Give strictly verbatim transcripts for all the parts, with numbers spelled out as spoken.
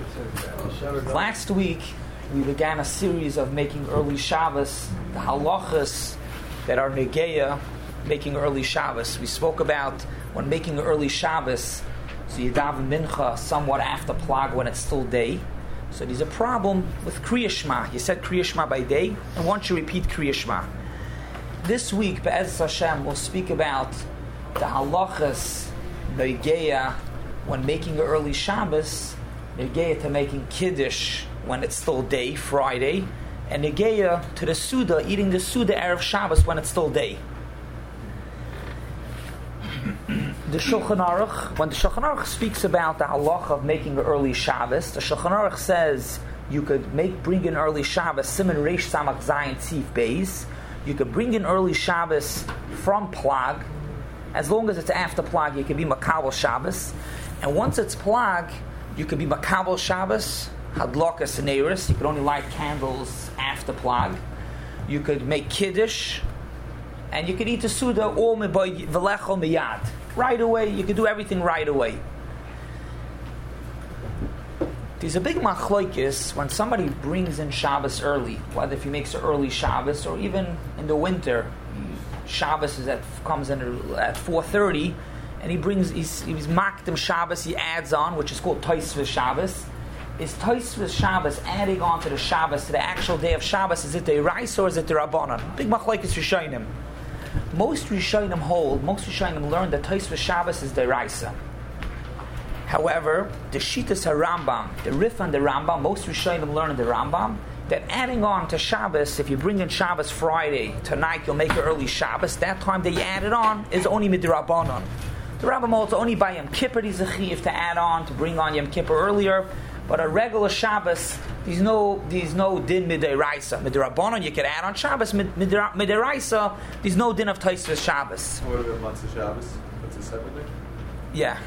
Last week, we began a series of making early Shabbos, the halachas that are negeya, making early Shabbos. We spoke about when making early Shabbos, so you daven mincha somewhat after plag when it's still day. So there's a problem with Kriya Shema. You said Kriya Shema by day, and once you repeat Kriya Shema. This week, Be'ez Hashem, we'll speak about the halachas negeya when making an early Shabbos, negeya to making Kiddush when it's still day, Friday, and negeya to the Suda, eating the Suda Erev Shabbos when it's still day. The Shulchan Aruch, when the Shulchan Aruch speaks about the halacha of making an early Shabbos, the Shulchan Aruch says you could make bring in early Shabbos, Siman Reish Samach Zayin Tzif Beis. You could bring in early Shabbos from Plag. As long as it's after Plag, you can be Makabel Shabbos. And once it's Plag, you can be Makabel Shabbos, Hadlokas Neiris. You could only light candles after Plag. You could make Kiddush. And you could eat the Suda all V'lecho Miyad. Right away, you could do everything right away. There's a big machlokes when somebody brings in Shabbos early, whether if he makes an early Shabbos or even in the winter, Shabbos is at, comes in at four thirty, and he brings he's, he's makdim Shabbos. He adds on, which is called Tosfos Shabbos. Is Tosfos Shabbos adding on to the Shabbos to the actual day of Shabbos? Is it the Reis or is it the Rabbanan? Big machlokes Rishonim. Most Rishonim hold, most Rishonim learn that Tosfos Shabbos is the Reisa. However, the Shitas HaRambam, the Rif and the Rambam, most Rishonim learn in the Rambam that adding on to Shabbos, if you bring in Shabbos Friday, tonight you'll make an early Shabbos, that time that you add it on is only midrabanan. The Rambam holds only by Yom Kippur is a chiyuv to add on, to bring on Yom Kippur earlier, but a regular Shabbos, there's no there's no din midiraisa. Midrabanan you can add on Shabbos, midiraisa, there's no din of Tosfos Shabbos. What about Matzah Shabbos? That's a separate thing? Yeah.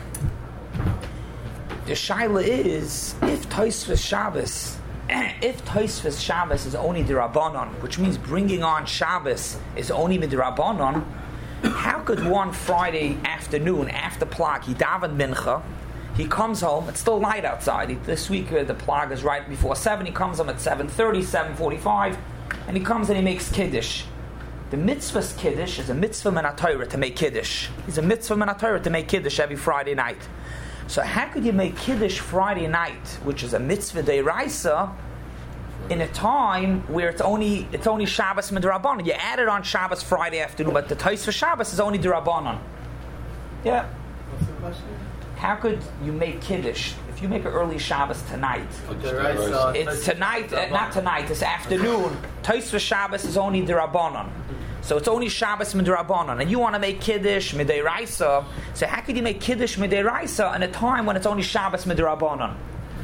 The shaila is, if Tosfos Shabbos, if Tosfos Shabbos is only the Rabbanon, which means bringing on Shabbos is only the Rabbanon, how could one Friday afternoon, after Plag, he daven mincha, he comes home, it's still light outside, he, this week uh, the Plag is right before seven, he comes home at seven thirty, seven forty-five, and he comes and he makes Kiddush. The mitzvah's Kiddush is a mitzvah min HaTorah to make Kiddush. It's a mitzvah min HaTorah to make Kiddush every Friday night. So how could you make Kiddush Friday night, which is a mitzvah deiraisa, in a time where it's only it's only Shabbos midrabanan? You add it on Shabbos Friday afternoon, but the Tosfos Shabbos is only derabanan. Yeah. What's the question? How could you make Kiddush if you make an early Shabbos tonight? It's tonight, uh, not tonight. It's afternoon. Tosfos Shabbos is only derabanan. So it's only Shabbos midrabanan, and you want to make Kiddush mideiraisa. So how could you make Kiddush mideiraisa in a time when it's only Shabbos midrabanan?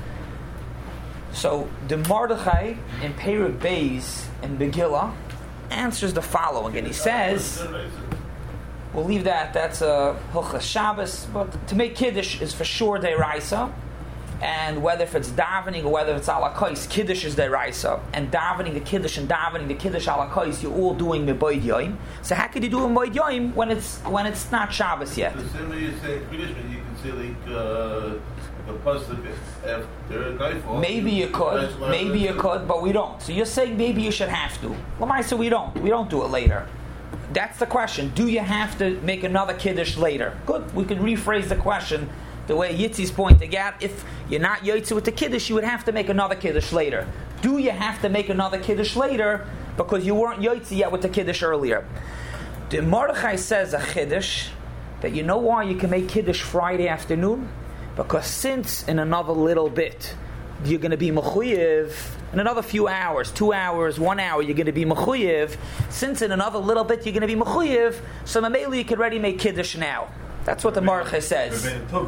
So the Mordechai in Perek Beis in Megillah answers the following, and he says, we'll leave that. That's a Hilchas Shabbos, but to make Kiddush is for sure deiraisa. And whether if it's davening or whether it's ala kais, Kiddush is deraisa, and davening the Kiddush and davening the Kiddush ala kais, you're all doing me'boid yoyim. So how could you do a me'boid yoyim when it's when it's not Shabbos yet? The same way you say Kiddush, but you can say like uh, the pasuk after nightfall. Maybe you could, maybe you could, but we don't. So you're saying maybe you should have to. Lamai said we don't. We don't do it later. That's the question. Do you have to make another Kiddush later? Good. We could rephrase the question the way Yitzi's pointing out. If you're not Yotze with the Kiddush, you would have to make another Kiddush later. Do you have to make another Kiddush later because you weren't Yotze yet with the Kiddush earlier? The Mordechai says a Kiddush that you know why you can make Kiddush Friday afternoon? Because since in another little bit you're going to be Mechuyev, in another few hours, two hours, one hour, you're going to be Mechuyev. Since in another little bit you're going to be Mechuyev, so Mamela you could already make Kiddush now. That's what the Mordechai says.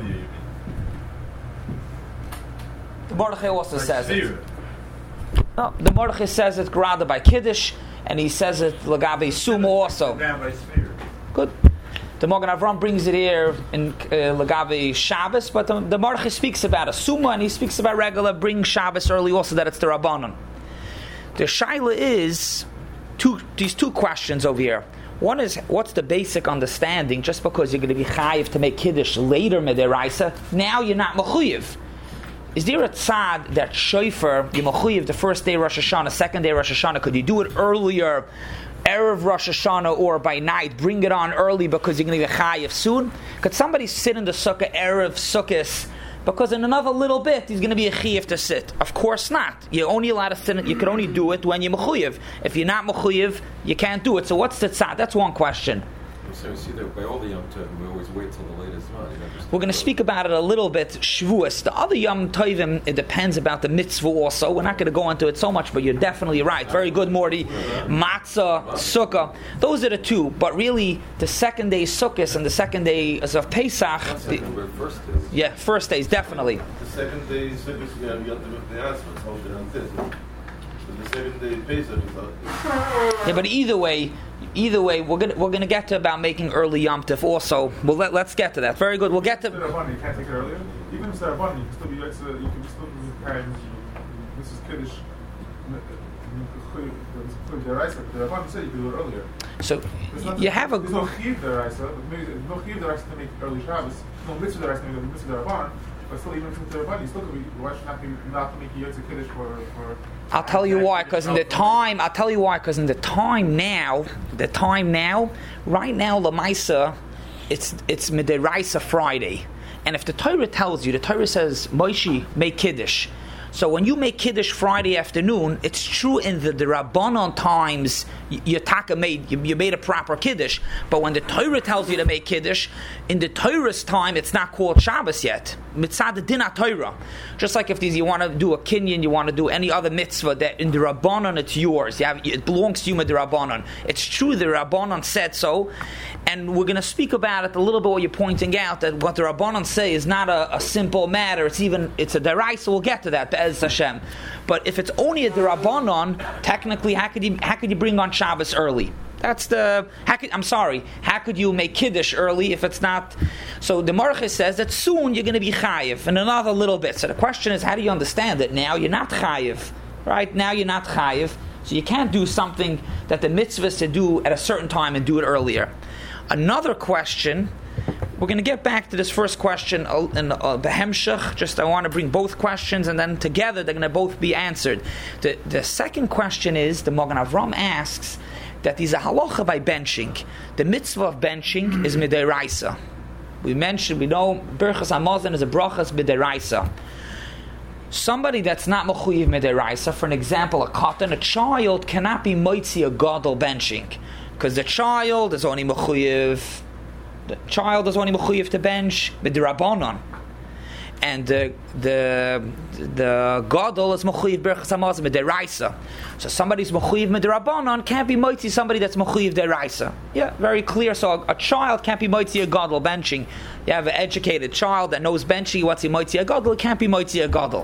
The Mordechai also like says it. No, the Mordechai says it Grada by Kiddush, and he says it Lagabe Sumo also. Good. The Magen Avram brings it here in uh, Lagabe Shabbos, but the, the Mordechai speaks about a Suma, and he speaks about regular bring Shabbos early also, that it's the Rabbanon. The Shaila is two, these two questions over here. One is, what's the basic understanding? Just because you're going to be chayiv to make Kiddush later, Mederaisa, now you're not mechuyev. is there a tzad that shofar, you mechuyev the first day Rosh Hashanah, second day Rosh Hashanah, could you do it earlier, Erev Rosh Hashanah, or by night, bring it on early because you're going to be chayiv soon? Could somebody sit in the sukkah, Erev Sukkos, because in another little bit he's going to be a chayiv to sit? Of course not. You're only allowed to sit, you can only do it when you're mechuyev. If you're not mechuyev, you can't do it. So what's the tzad? That's one question. So you see that by all the Yom Tovim, we always wait till the latest month. We're going to speak about it a little bit, Shavuos. The other Yom Tovim, it depends about the mitzvah also. We're not going to go into it so much, but you're definitely right. Very good, Morty. Matzah, Sukkah. Those are the two. But really, the second day is Sukkot and the second day is of Pesach. Second, the, first days. Yeah, first days, definitely. The second day is Sukkot, you have Yom Tovim, it's hold it on this. But the second day Pesach is out. Yeah, but either way, Either way, we're gonna we're gonna get to about making early Yom Tov also. Well, let, let's get to that. Very good. We'll get to. You can't take it earlier. Even if it's a bunny, you can still be. It's a, you can still be carrying. This is kiddush. The Rabban said you can do it earlier. So you have a. There's no chiv deraisa. There's no chiv deraisa to make early Shabbos. No mitzvah deraisa to make mitzvah Rabban. But still, even if it's a Rabban, you still could be. Why should not be not to make yotze kiddush for for. I'll tell you why, because in the time, I'll tell you why, because in the time now, the time now, right now, Lamaisa, it's it's Midiraisa Friday, and if the Torah tells you, the Torah says, Moshe, make Kiddush. So when you make Kiddush Friday afternoon, it's true in the, the Rabbanon times, your taka made, you, you made a proper Kiddush. But when the Torah tells you to make Kiddush, in the Torah's time, it's not called Shabbos yet. Mitzad din Torah. Just like if these, you want to do a kinyan, you want to do any other mitzvah, that in the Rabbanon it's yours. You have, it belongs to you with the Rabbanon. It's true, the Rabbanon said so. And we're going to speak about it a little bit what you're pointing out, that what the Rabbanon say is not a, a simple matter. It's even, it's a deraisa. We'll get to that, Be'ez Hashem. But if it's only a Rabbanon, technically, how could you, how could you bring on Shabbos early? That's the, how could, I'm sorry, how could you make Kiddush early if it's not? So the Marche says that soon you're going to be chayiv in another little bit. So the question is, how do you understand it? Now you're not chayiv, right? Now you're not chayiv. So you can't do something that the mitzvah is to do at a certain time and do it earlier. Another question, we're going to get back to this first question in the Hemshech. Just I want to bring both questions, and then together they're going to both be answered. The, the second question is, the Magen Avram asks, that there's a halacha by benching. The mitzvah of benching is midiraisa. We mentioned, we know, Birchas Hamazon is a brachas midiraisa. Somebody that's not mechuyev midiraisa, for an example, a katan, a child cannot be moitzi a gadol benching, because the child is only mechuyev. The child is only mechuyev to bench midirabanan, and the the the gadol is mechuyev Birchas Hamazon midiraisa. So somebody's mechuyev midirabanan can't be moitzi somebody that's mechuyev deraisa. Yeah, very clear. So a, a child can't be moitzi a gadol benching. You have an educated child that knows benching. What's he moitzi a gadol? It can't be moitzi a gadol.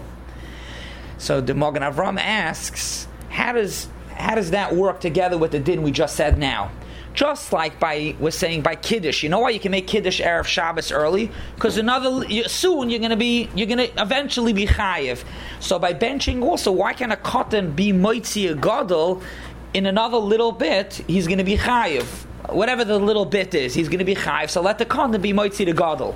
So the Magen Avram asks, how does how does that work together with the din we just said now? Just like by we're saying by Kiddush, you know why you can make Kiddush Erev Shabbos early? Because another you, soon you're going to be you're going to eventually be chayiv. So by benching also, why can a katan be moitzi a gadol? In another little bit, he's going to be chayiv. Whatever the little bit is, he's going to be chayiv. So let the katan be moitzi the gadol.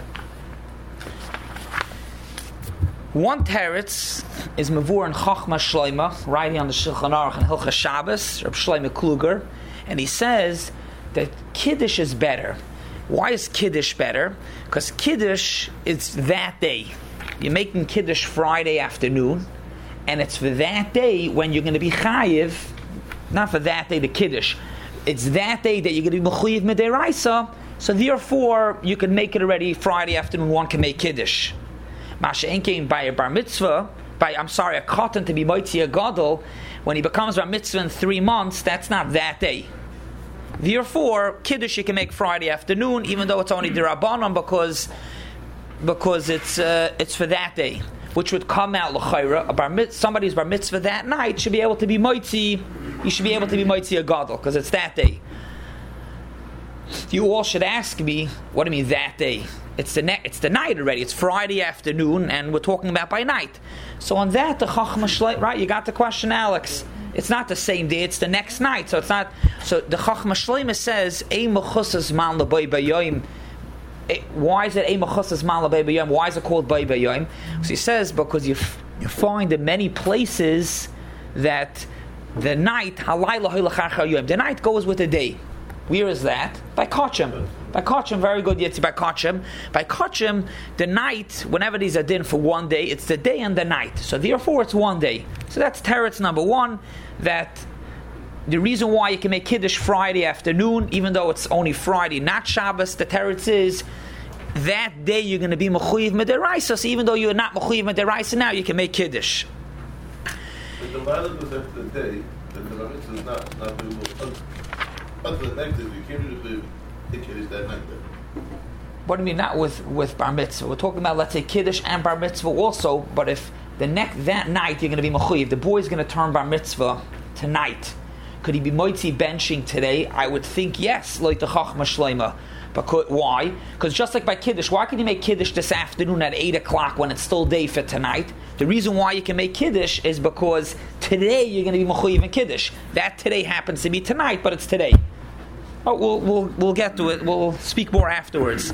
One teretz is Mavur and Chachma Shloima, writing on the Shulchan Aruch and Hilchas Shabbos, Reb Shlomo Kluger, and he says that Kiddush is better. Why is Kiddush better? Because Kiddush is that day. You're making Kiddush Friday afternoon, and it's for that day when you're going to be chayiv, not for that day the Kiddush. It's that day that you're going to be mechuyev midiraisa, so therefore you can make it already Friday afternoon, one can make Kiddush. Masha Enkein by a bar mitzvah, by I'm sorry, a katan to be moitzi a gadol, when he becomes bar mitzvah in three months, that's not that day. Therefore, Kiddush you can make Friday afternoon, even though it's only d'Rabbanan, because because it's uh, it's for that day, which would come out l'chayra. A bar mit, somebody's bar mitzvah that night should be able to be moitzi. You should be able to be moitzi a gadol because it's that day. You all should ask me, what do you mean that day? It's the ne- it's the night already. It's Friday afternoon, and we're talking about by night. So on that, the Chachma Shloima, right? You got the question, Alex. It's not the same day. It's the next night. So it's not. So the Chachma Shloima says, "Ein mechusas man lebay bayoyim why is it Eimah Chosas Mala Beiba Yom? Why is it called Beiba Yom? So he says because you f- you find in many places that the night Halayla Hilachar Yom, the night goes with the day. Where is that? By Kachim. By Kachim, very good Yitzi by Kachim. By Kachim, the night, whenever there's a din for one day, it's the day and the night. So therefore it's one day. So that's teretz number one, that the reason why you can make Kiddush Friday afternoon, even though it's only Friday, not Shabbos, the teretz is that day you're going to be Mechuyev Mederaisa. So even though you're not Mechuyev Mederaisa now, you can make Kiddush. But the violence was after the day, that the mitzvah is not, not doable. Until the next day, you can't really take Kiddush that night then. What do you mean not with, with Bar Mitzvah? We're talking about, let's say, Kiddush and Bar Mitzvah also, but if the next, that night you're going to be Mechuyev, the boy's going to turn Bar Mitzvah tonight, could he be Moitzi benching today? I would think yes, like the Chachma Shleima. Because, why? Because just like by Kiddush, why can you make Kiddush this afternoon at eight o'clock when it's still day for tonight? The reason why you can make Kiddush is because today you're going to be Mechuyev in Kiddush. That today happens to be tonight, but it's today. Oh, we'll, we'll, we'll get to it. We'll speak more afterwards.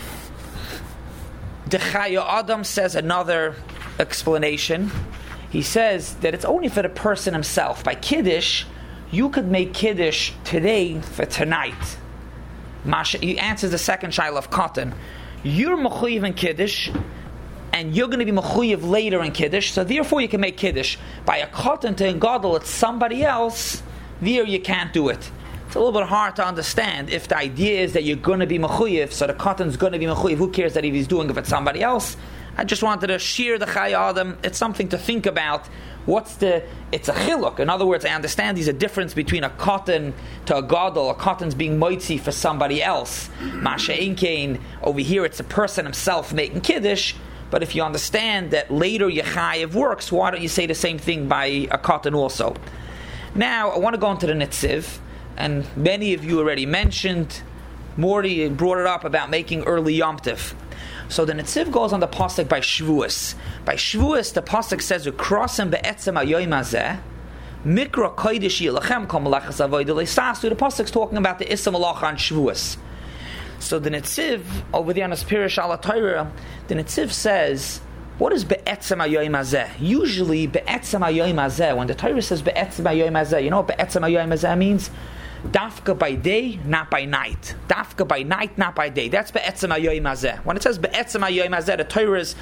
The Chaya Adam says another explanation. He says that it's only for the person himself. By Kiddush, you could make Kiddush today for tonight. Masha, he answers the second shaila of Katan. You're Mechuyev in Kiddush, and you're going to be Mechuyev later in Kiddush, so therefore you can make Kiddush. By a Katan to a Gadol, it's somebody else, there you can't do it. It's a little bit hard to understand if the idea is that you're going to be Mechuyev, so the Katan's going to be Mechuyev, who cares that if he's doing it for somebody else? I just wanted to share the Chaya Adam. It's something to think about. What's the, it's a chiluk. In other words, I understand there's a difference between a cotton to a gadol. A cotton's being moitzi for somebody else. Masha Inkain, over here it's a person himself making Kiddush. But if you understand that later Yechayev works, why don't you say the same thing by a cotton also? Now, I want to go into the Netziv, and many of you already mentioned, Morty brought it up about making early Yom Tov. So the Netziv goes on the pasuk by Shavuos. By Shavuos, the pasuk says, "Ukrosim be'etzem hayoyim hazeh, mikra kodesh yilachem kol malachas avodah leisasu." The pasuk's talking about the Issa Malacha on Shavuos. So the Netziv, over there on his Pirush Ala Torah, the Netziv says, what is be'etzem hayoyim hazeh? Usually, be'etzem hayoyim hazeh, when the Torah says be'etzem hayoyim hazeh, you know what be'etzem hayoyim hazeh means? Dafka by day, not by night. Dafka by night, not by day. That's be'etzem hayoyim hazeh. When it says be'etzem hayoyim hazeh, the Torah is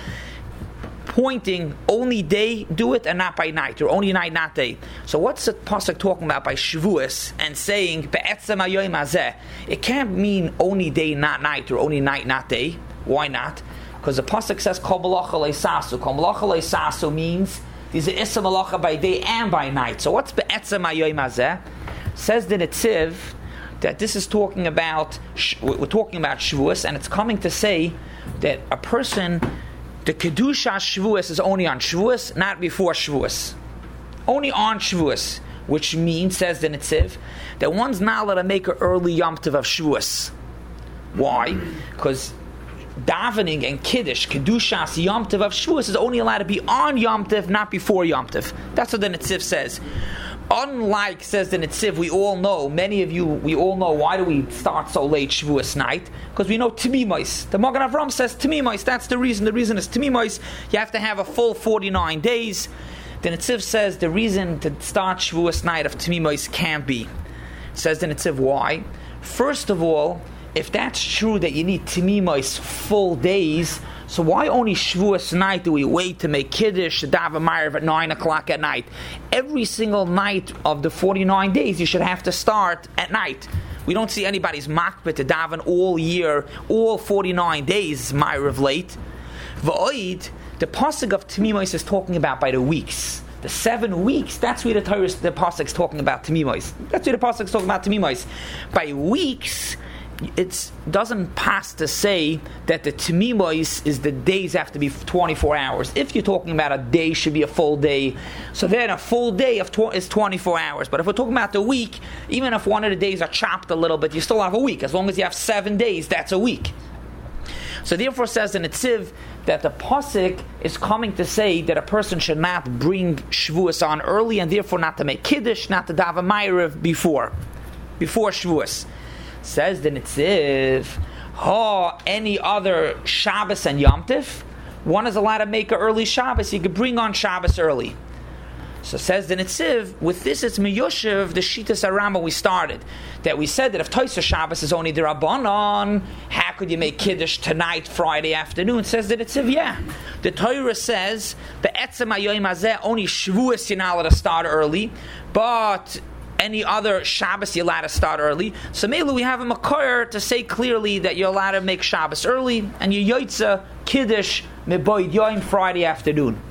pointing only day, do it, and not by night, or only night, not day. So what's the pasuk talking about by Shavuos and saying be'etzem hayoyim hazeh? It can't mean only day, not night, or only night, not day. Why not? Because the pasuk says kol malacha leisasu. Kol malacha leisasu means there's an issa malacha by day and by night. So what's be'etzem hayoyim hazeh? Says the Netziv that this is talking about, we're talking about Shavuos, and it's coming to say that a person, the Kedusha Shavuos is only on Shavuos, not before Shavuos. Only on Shavuos, which means, says the Netziv, that one's not allowed to make an early Yom Tov of Shavuos. Why? Because davening and Kiddush, Kedushas Yom Tov of Shavuos is only allowed to be on Yom Tov, not before Yom Tov. That's what the Netziv says. Unlike, says the Netziv, we all know, many of you, we all know, why do we start so late Shavuos night? Because we know Timimois. The Magen Avram says Timimois, that's the reason. The reason is Timimois, you have to have a full forty-nine days. The Netziv says the reason to start Shavuos night of Timimois can't be. Says the Netziv, why? First of all, if that's true that you need Timimois full days, so why only Shavuos night do we wait to make Kiddush, Daven Ma'ariv at nine o'clock at night? Every single night of the forty-nine days, you should have to start at night. We don't see anybody's makbet to daven all year, all forty-nine days, Ma'ariv late. V'oid, the pasuk of Timimois is talking about by the weeks. The seven weeks, that's where the Torah, the pasuk's talking about Timimois. That's where the pasuk's talking about Timimois. By weeks, it doesn't pass to say that the Timimois is the days have to be twenty-four hours. If you're talking about a day should be a full day, so then a full day of tw- is twenty-four hours. But if we're talking about the week, even if one of the days are chopped a little bit, you still have a week. As long as you have seven days, that's a week. So therefore says the Netziv that the pasuk is coming to say that a person should not bring Shavuos on early, and therefore not to make Kiddush, not to daven Ma'ariv before, before Shavuos. Says the Netziv, Ha, any other Shabbos and Yom Tif, one is allowed to make an early Shabbos. You could bring on Shabbos early. So says the Netziv, with this it's miyoshev, the Shitas Arama we started. That we said that if Tosar Shabbos is only the Rabbanon, how could you make Kiddush tonight, Friday afternoon? Says the Netziv, yeah. The Torah says, Be'etzem hayoyim hazeh, only Shavuos you're not allowed to start early, but any other Shabbos you're allowed to start early. So maybe we have a Makor to say clearly that you're allowed to make Shabbos early, and you Yoitza Kiddush Meboid Yoim Friday afternoon.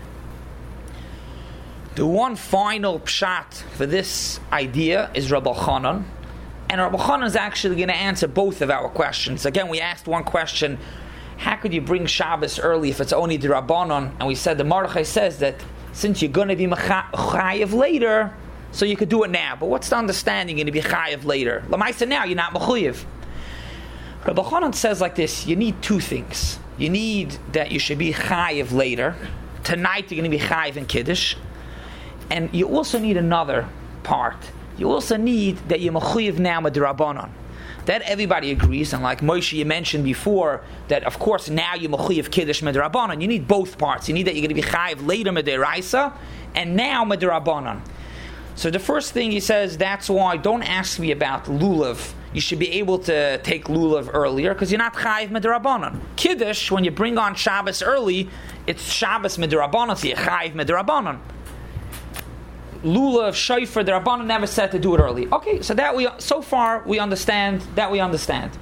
The one final pshat for this idea is Rabbi Chanan, and Rabbi Chanan is actually going to answer both of our questions. Again, we asked one question: how could you bring Shabbos early if it's only the Rabbanon? And we said the Mordechai says that since you're going to be chayiv later, so you could do it now. But what's the understanding? You're going to be chayiv later. Lamaisa now you're not mechuyev. Rabbi Chanan says like this: you need two things. You need that you should be chayiv later. Tonight you're going to be chayiv in Kiddush. And you also need another part. You also need that you're mechuyev now with the Rabbanon. That everybody agrees, and like Moshe you mentioned before, that of course now you're mechuyev Kiddush with the Rabbanon. You need both parts. You need that you're going to be chayiv later with the Raisa, and now with the Rabbanon. So the first thing he says, that's why don't ask me about lulav. You should be able to take lulav earlier because you're not chayiv midrabanan. Kiddush, when you bring on Shabbos early, it's Shabbos midrabanan, so you're chayiv midrabanan. Lulav, shofar, the Rabbanan never said to do it early. Okay, so that we so far we understand that we understand.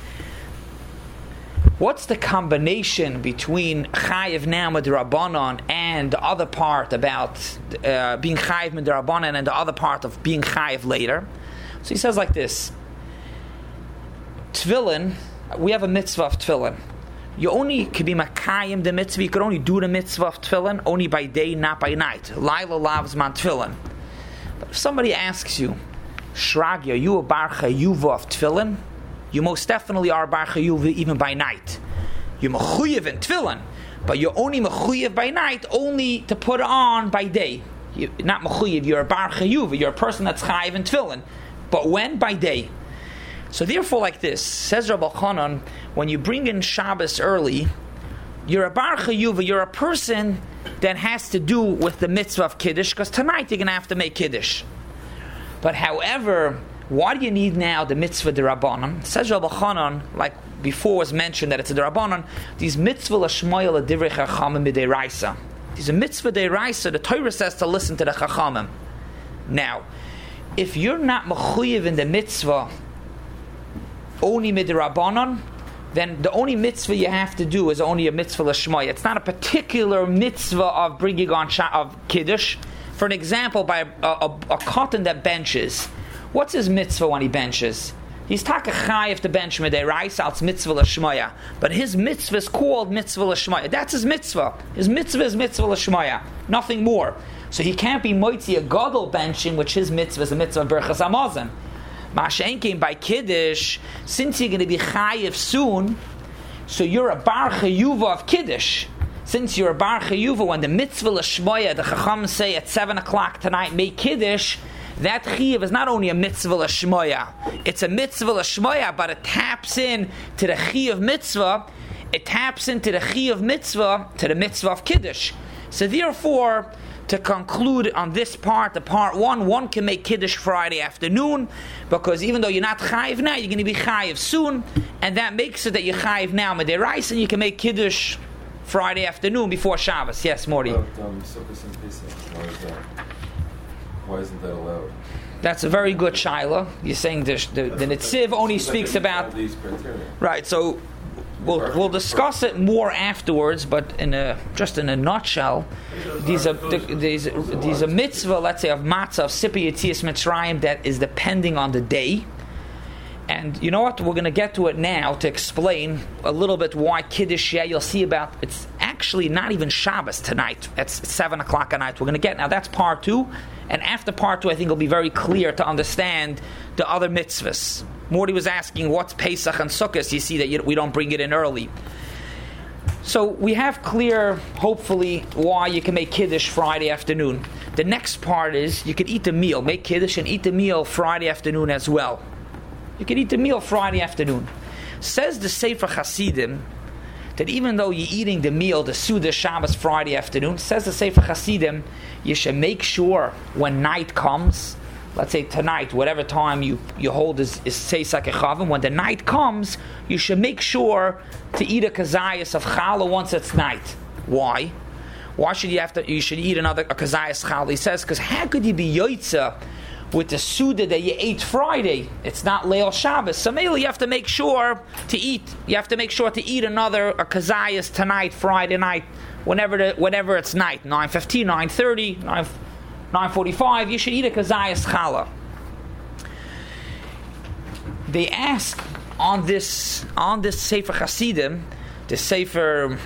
What's the combination between chayiv now with the Rabbanan and the other part about uh, being chayiv with the Rabbanan and the other part of being chayiv later? So he says like this: Tefillin, we have a mitzvah of tefillin. You only could be makayim the mitzvah. You could only do the mitzvah of tefillin only by day, not by night. Laila lavs man tefillin. But if somebody asks you, Shragi, are you a bar chayuva of tefillin? You most definitely are bar chayuva even by night. You're mechuyev in tefillin, but you're only mechuyev by night, only to put it on by day. You're not mechuyev. You're a bar chayuva. You're a person that's chayiv in tefillin, but when? By day. So therefore, like this, says Rabbi Chanan, when you bring in Shabbos early, you're a bar chayuva, you're a person that has to do with the mitzvah of Kiddush, because tonight you're going to have to make Kiddush. But however, why do you need now the mitzvah d'Rabbanan? Says Rabbi Chanan, like before was mentioned that it's a d'Rabbanan, these mitzvah l'shmoya l'divrei chachamim b'deiraisa. These are mitzvah d'Raisa, the Torah says to listen to the chachamim. Now, if you're not mechuyev in the mitzvah, only midrabanan, then the only mitzvah you have to do is only a mitzvah l'shmoya. It's not a particular mitzvah of bringing on sha- of kiddush. For an example, by a, a, a cotton that benches, what's his mitzvah when he benches? He's taka chayiv to bench midiraisa, it's mitzvah l'shmoya. But his mitzvah is called mitzvah l'shmoya. That's his mitzvah. His mitzvah is mitzvah l'shmoya, nothing more. So he can't be moitzi a gadol benching, which his mitzvah is a mitzvah of berachas hamazon. Ma'ashenkin by Kiddush, since you're going to be chayiv soon, so you're a bar chayuva of Kiddush. Since you're a bar chayuva, when the mitzvah l'shmoya, the chacham say at seven o'clock tonight, make Kiddush, that chiyuv is not only a mitzvah l'shmoya, it's a mitzvah l'shmoya, but it taps in to the chiyuv mitzvah, it taps into the chiyuv mitzvah, to the mitzvah of Kiddush. So therefore, to conclude on this part, the part one, one can make Kiddush Friday afternoon, because even though you're not chayiv now, you're going to be chayiv soon, and that makes it that you're chayiv now midiraisa, and you can make Kiddush Friday afternoon before Shabbos. Yes, Morty. About, um, Sukkos and Pesach. Why is that? Why isn't that allowed? That's a very good shaila. You're saying the the, the Netziv only speaks about these criteria. Right. So we'll we'll discuss it more afterwards, but in a just in a nutshell, these are these these a mitzvah, let's say, of matzah of Sipi Yetzias Mitzrayim that is depending on the day. And you know what? We're going to get to it now to explain a little bit why Kiddush. Yeah, you'll see about it's actually not even Shabbos tonight. It's seven o'clock at night. We're going to get now. That's part two, and after part two, I think it'll be very clear to understand the other mitzvahs. Morty was asking what's Pesach and Sukkot. You see that you, we don't bring it in early. So we have clear, hopefully, why you can make Kiddush Friday afternoon. The next part is you can eat the meal, make Kiddush and eat the meal Friday afternoon as well. You can eat the meal Friday afternoon. Says the Sefer Hasidim that even though you're eating the meal, the Suda Shabbos Friday afternoon, says the Sefer Hasidim, you should make sure when night comes, let's say tonight, whatever time you, you hold is, is Seisak Echavim, when the night comes, you should make sure to eat a kazayas of challah once it's night. Why? Why should you have to, you should eat another a kazayas challah? He says, because how could you be yotzeh with the Suda that you ate Friday? It's not Leil Shabbos. So mainly you have to make sure to eat. You have to make sure to eat another a kazayas tonight, Friday night, whenever the, whenever it's night, nine fifteen, nine thirty, nine forty-five. You should eat a kazayas challah. They ask on this on this Sefer Hasidim, the Sefer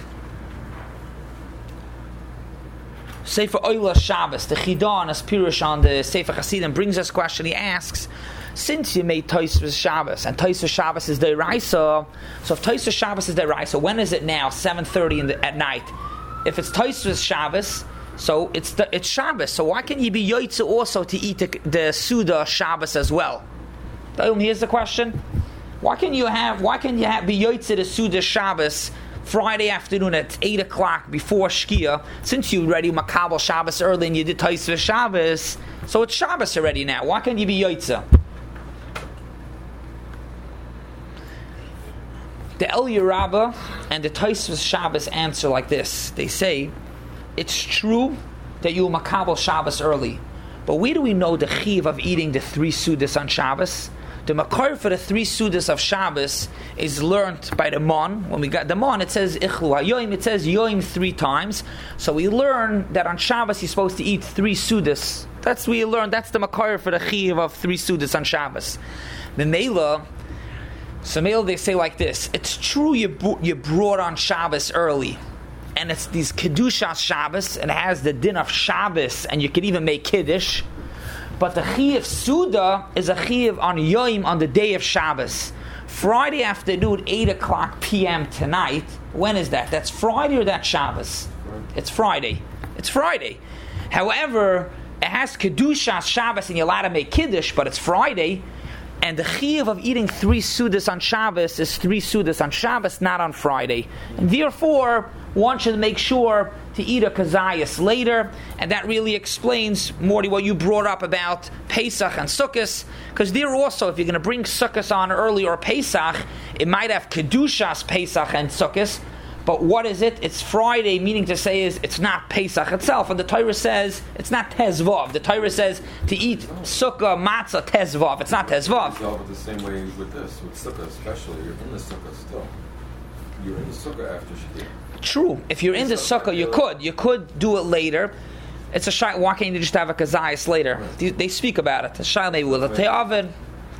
Sefer Oila Shabbos, the Chidon as Pirush on the Sefer Hasidim brings us a question. He asks, since you made Tosfos Shabbos, and Tosfos Shabbos is Deiraisa, so if Tosfos Shabbos is Deiraisa, when is it now? seven thirty in the, at night. If it's Tosfos Shabbos, so it's the, it's Shabbos. So why can you be Yoitze also to eat the, the Suda Shabbos as well? Here's the question: Why can you have? Why can you have, be Yoitze the Suda Shabbos Friday afternoon at eight o'clock before Shkia, since you already Makabel Shabbos early and you did Tosfos Shabbos, so it's Shabbos already now. Why can't you be Yoitze? The El Yerabah and the Tosfos Shabbos answer like this. They say, it's true that you Makabel Shabbos early, but where do we know the chiv of eating the three Sudas on Shabbos? The makar for the three Sudas of Shabbos is learnt by the Mon. When we got the Mon, it says Ichlu HaYoim, it says Yoim three times. So we learn that on Shabbos you're supposed to eat three Sudas. That's what we learn. That's the makar for the chiv of three Sudas on Shabbos. The Mela, so Mela they say like this: it's true you br- you brought on Shabbos early, and it's these Kedushas Shabbos, and it has the din of Shabbos, and you can even make Kiddush. But the Chiyuv Suda is a Chiyuv on Yom, on the day of Shabbos. Friday afternoon, eight o'clock p.m. tonight. When is that? That's Friday or that's Shabbos? It's Friday. It's Friday. However, it has Kedushas Shabbos and you're allowed to make Kiddush, but it's Friday. And the Chiyuv of eating three Sudas on Shabbos is three Sudas on Shabbos, not on Friday. And therefore, one should make sure to eat a kazayas later, and that really explains, Morty, what you brought up about Pesach and Sukkot, because there also, if you're going to bring Sukkot on early or Pesach, it might have Kedushas Pesach and Sukkot, but what is it? It's Friday, meaning to say is it's not Pesach itself, and the Torah says it's not Tezvav. The Torah says to eat Sukkah, Matzah, Tezvav. It's not Tezvav. It's all the same way with this, with Sukkah especially. You're in the Sukkah still. You're in the Sukkah after Shkia. True. If you're in the Sukkah, you could. You could do it later. It's a shy. Why can't you just have a kazayas later? They, they speak about it. The shy maybe with a te'avin.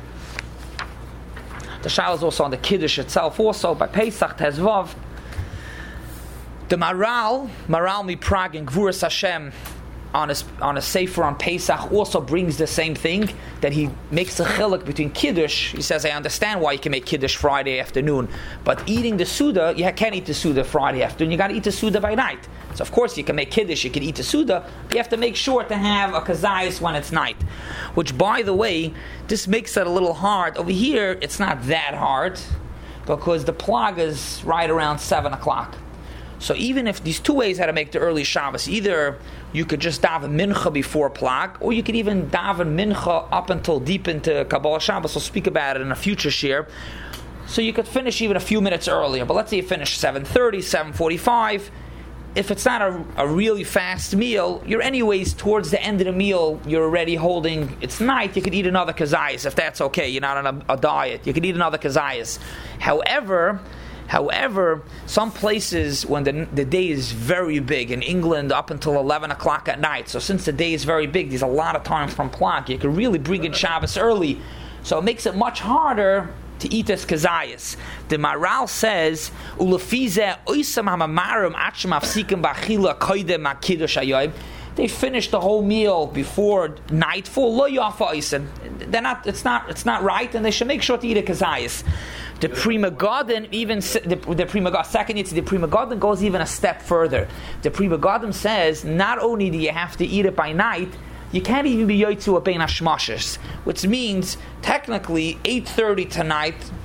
The shy is also on the Kiddush itself, also by Pesach, Tezvav. The Maral, Maral Miprag and Gvuras Hashem on a, on a Sefer on Pesach also brings the same thing, that he makes a chiluk between Kiddush. He says, I understand why you can make Kiddush Friday afternoon, but eating the Suda, you can't eat the Suda Friday afternoon, you got to eat the Suda by night. So of course you can make Kiddush, you can eat the Suda, but you have to make sure to have a kazayas when it's night. Which, by the way, this makes it a little hard. Over here, it's not that hard, because the plag is right around seven o'clock. So even if these two ways how to make the early Shabbos, either you could just daven mincha before plag, or you could even daven mincha up until deep into Kabbalah Shabbos. We'll speak about it in a future shir. So you could finish even a few minutes earlier. But let's say you finish seven thirty, seven forty-five. If it's not a, a really fast meal, you're anyways towards the end of the meal, you're already holding, it's night, you could eat another kazayas, if that's okay. You're not on a, a diet. You could eat another kazayas. However... However, some places when the, the day is very big, in England up until eleven o'clock at night, so since the day is very big, there's a lot of time from Plag. You can really bring in Shabbos early. So it makes it much harder to eat as kazayas. The Maral says, Ulefize oisam hamamarim atsham afsikim b'achila koidem ha'kiddush hayoyim. They finish the whole meal before nightfall. Lo yafa oisim. They're not. It's not. It's not right, and they should make sure to eat a kazayas. The Prima Garden, even the, the Prima Garden, second it's the Prima Garden goes even a step further. The Prima Garden says not only do you have to eat it by night, you can't even be yoitzu a bein hashmashers, which means technically eight thirty tonight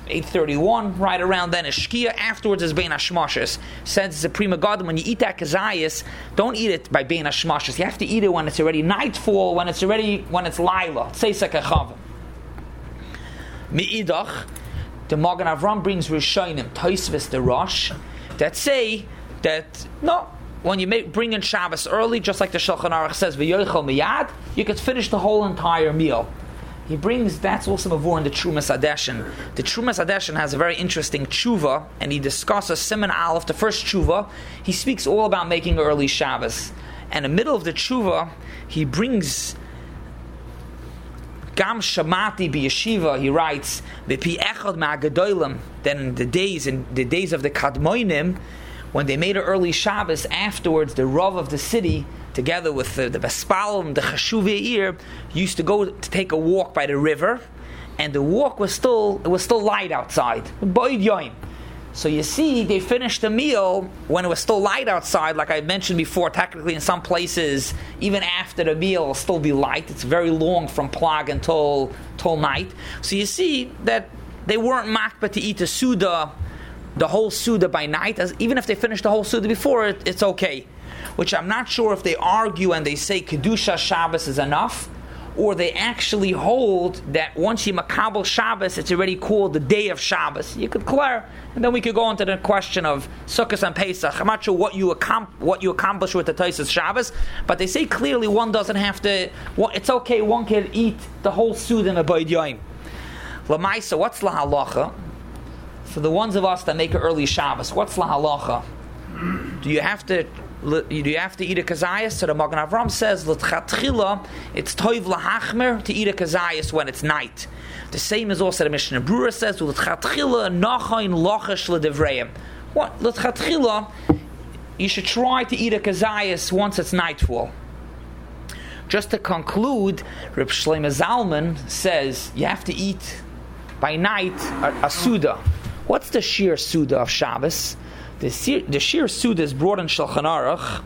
eight thirty-one, right around then is Shkia. Afterwards is Bein Hashmashos. Says the Prima Garden, when you eat that kazayas, don't eat it by Bein Hashmashos. You have to eat it when it's already nightfall, when it's already when it's Laila. Tzeisek Echavim. Mi'idach, the Magen Avram brings Rishonim, Tosfos the Rosh, that say that no, when you make, bring in Shabbos early, just like the Shulchan Aruch says, v'yochel miyad, you could finish the whole entire meal. He brings, that's also Mavur in the Trumas Adeshin. The Trumas Adeshin has a very interesting tshuva, and he discusses Siman Aleph, the first tshuva. He speaks all about making early Shabbos. And in the middle of the tshuva, he brings Gam Shamati b'yeshiva, he writes, V'pi echad ma'agadolim, then in the days, in the days of the Kadmoinim, when they made an early Shabbos, afterwards the Rav of the city, together with the, the Bespalim, the Chashuvei Ir, used to go to take a walk by the river, and the walk was still, it was still light outside. Bo'id yoim. So you see, they finished the meal when it was still light outside, like I mentioned before. Technically, in some places, even after the meal, it'll still be light. It's very long from Plag until, until night. So you see that they weren't makbet to eat the Suda, the whole Suda by night. As, even if they finished the whole Suda before, it, it's okay. Which I'm not sure if they argue and they say Kedusha Shabbos is enough, or they actually hold that once you makabel Shabbos, it's already called the day of Shabbos. You could clear, and then we could go into the question of Sukkot and Pesach. I'm not sure what you accom- what you accomplish with the Tosfos Shabbos, but they say clearly one doesn't have to. It's okay, one can eat the whole Suda in a B'od Yom. Lamaisa, what's la halacha? For the ones of us that make an early Shabbos, what's la halacha? Do you have to? Do you have to eat a kazayas? So the Magen Avram says, L'tchatchila, it's toiv lahachmer to eat a kazayas when it's night. The same is also the Mishnah Brura says, L'tchatchila nachayin lochesh l'devreim. What? L'tchatchila, you should try to eat a kazayas once it's nightfall. Just to conclude, Reb Shlomo Zalman says, you have to eat by night a, a Suda. What's the sheer Suda of Shabbos? The, the Shir Suda is brought in Shulchan Aruch.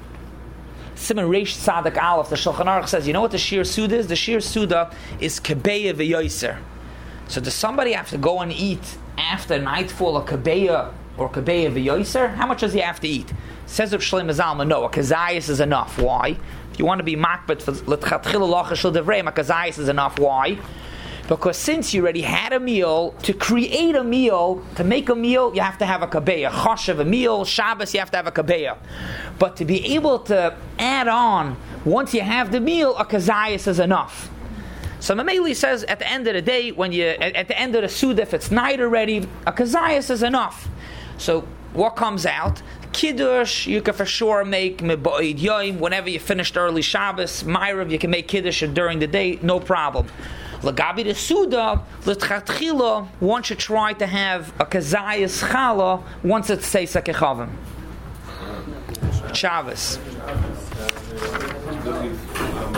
Siman Reish Tzadik Aleph, the Shulchan Aruch says, you know what the Shir Suda is? The Shir Suda is Kebeya v'yoser. So does somebody have to go and eat after nightfall a Kebeya or Kebeya v'yoser? How much does he have to eat? Says Reb Shlomo Zalman, no, a Kazayas is enough. Why? If you want to be makbet for L'tchatchila lochesh l'devrei, a Kazayas is enough. Why? Because since you already had a meal, to create a meal, to make a meal, you have to have a kabeya. Choshev, a meal, Shabbos, you have to have a kabeya. But to be able to add on, once you have the meal, a kazayas is enough. So Mameli says, at the end of the day, when you at, at the end of the Suda, if it's night already, a kazayas is enough. So what comes out? Kiddush, you can for sure make meba'id yoim, whenever you finished early Shabbos. Ma'ariv, you can make Kiddush during the day, no problem. L'gabi the Suda, l'tchatchila, one should try to have a kazayas chala once it's Tzeisek Echavim. Shabbos.